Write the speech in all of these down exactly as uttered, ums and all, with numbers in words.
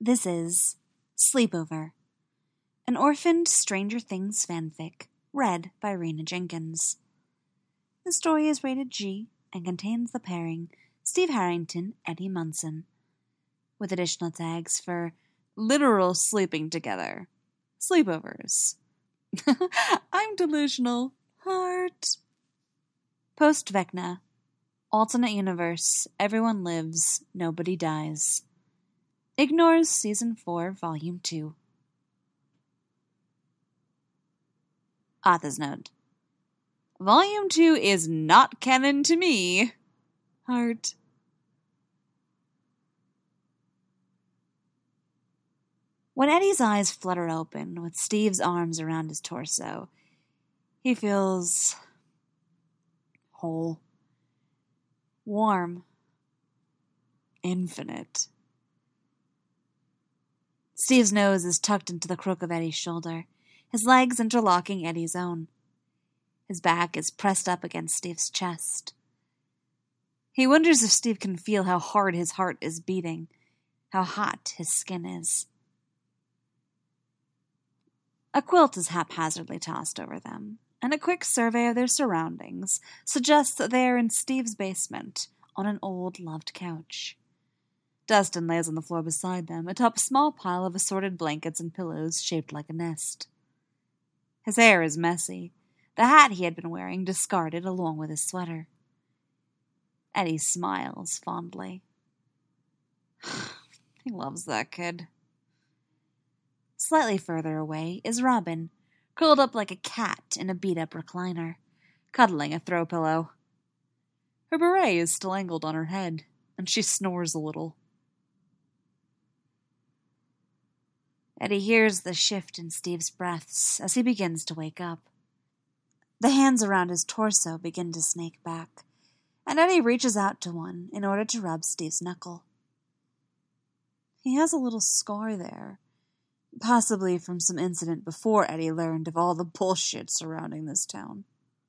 This is Sleepover, an orphaned Stranger Things fanfic read by Rena Jenkins. The story is rated G and contains the pairing Steve Harrington, Eddie Munson, with additional tags for literal sleeping together, sleepovers. I'm delusional. Heart. Post Vecna. Alternate universe. Everyone lives. Nobody dies. Ignores Season four, Volume two. Author's note. Volume two is not canon to me. Heart. When Eddie's eyes flutter open with Steve's arms around his torso, he feels whole, warm, infinite. Steve's nose is tucked into the crook of Eddie's shoulder, his legs interlocking Eddie's own. His back is pressed up against Steve's chest. He wonders if Steve can feel how hard his heart is beating, how hot his skin is. A quilt is haphazardly tossed over them, and a quick survey of their surroundings suggests that they are in Steve's basement on an old, loved couch. Dustin lays on the floor beside them, atop a small pile of assorted blankets and pillows shaped like a nest. His hair is messy, the hat he had been wearing discarded along with his sweater. Eddie smiles fondly. He loves that kid. Slightly further away is Robin, curled up like a cat in a beat-up recliner, cuddling a throw pillow. Her beret is still angled on her head, and she snores a little. Eddie hears the shift in Steve's breaths as he begins to wake up. The hands around his torso begin to snake back, and Eddie reaches out to one in order to rub Steve's knuckle. He has a little scar there, possibly from some incident before Eddie learned of all the bullshit surrounding this town.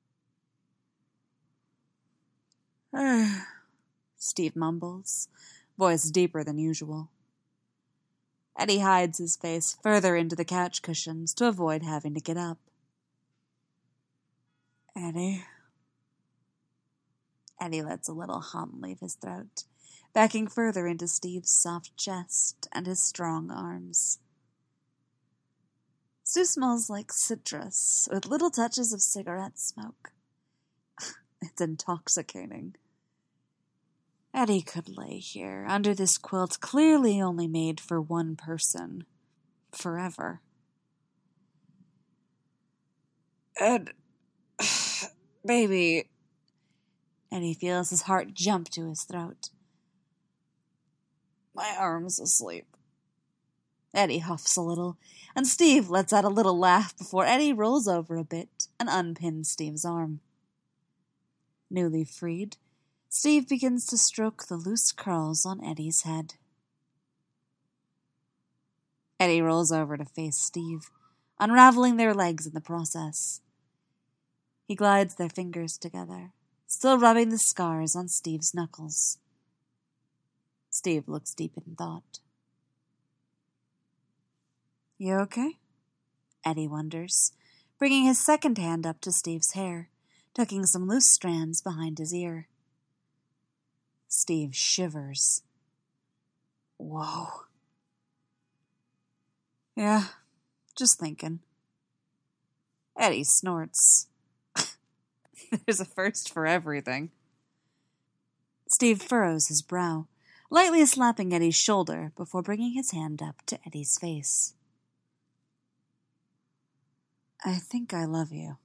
Steve mumbles, voice deeper than usual. Eddie hides his face further into the couch cushions to avoid having to get up. Eddie. Eddie lets a little hum leave his throat, backing further into Steve's soft chest and his strong arms. Steve smells like citrus, with little touches of cigarette smoke. It's intoxicating. Eddie could lay here, under this quilt clearly only made for one person. Forever. Ed... Baby... Eddie feels his heart jump to his throat. My arm's asleep. Eddie huffs a little, and Steve lets out a little laugh before Eddie rolls over a bit and unpins Steve's arm. Newly freed, Steve begins to stroke the loose curls on Eddie's head. Eddie rolls over to face Steve, unraveling their legs in the process. He glides their fingers together, still rubbing the scars on Steve's knuckles. Steve looks deep in thought. You okay? Eddie wonders, bringing his second hand up to Steve's hair, tucking some loose strands behind his ear. Steve shivers. Whoa. Yeah, just thinking. Eddie snorts. There's a first for everything. Steve furrows his brow, lightly slapping Eddie's shoulder before bringing his hand up to Eddie's face. I think I love you.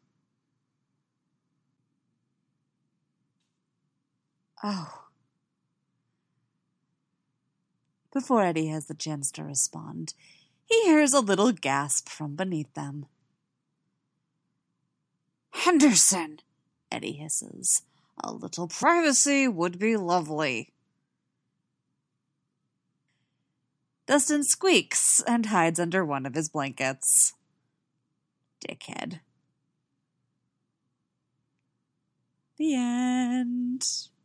Oh. Before Eddie has the chance to respond, he hears a little gasp from beneath them. Henderson, Eddie hisses. A little privacy would be lovely. Dustin squeaks and hides under one of his blankets. Dickhead. The end.